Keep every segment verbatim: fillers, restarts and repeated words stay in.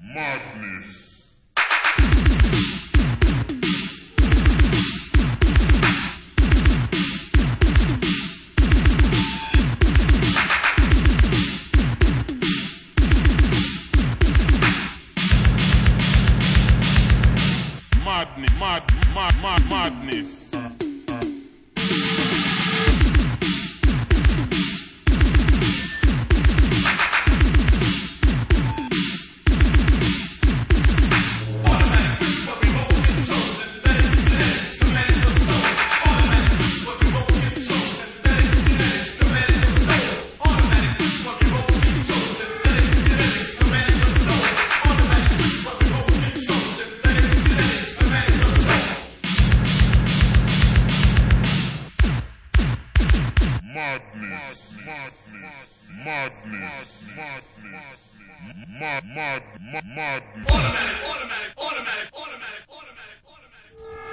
Madness. Madness, mad, mad, mad, madness. Madness, madness, madness, madness, mad, mad, mad, madness. Automatic, automatic, automatic, automatic, automatic, automatic.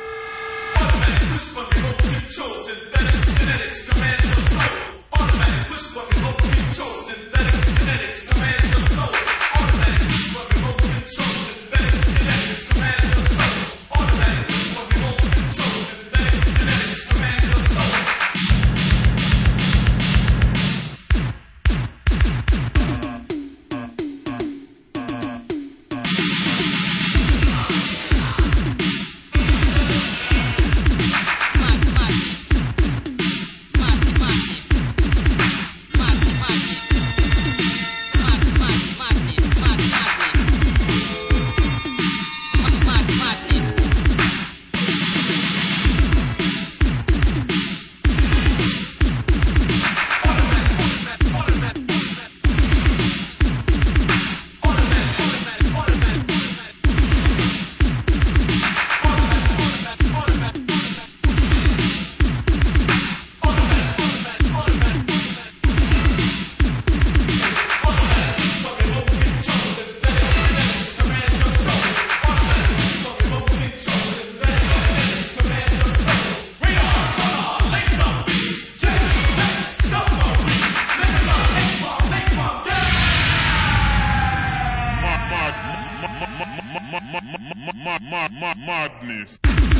Automatic push button remote control, synthetic genetics command your soul. Automatic push button remote control, synthetic genetics command your soul. Automatic push button remote control, synthetic genetics command your soul. Automatic push button remote control, synthetic genetics command your soul. Madness.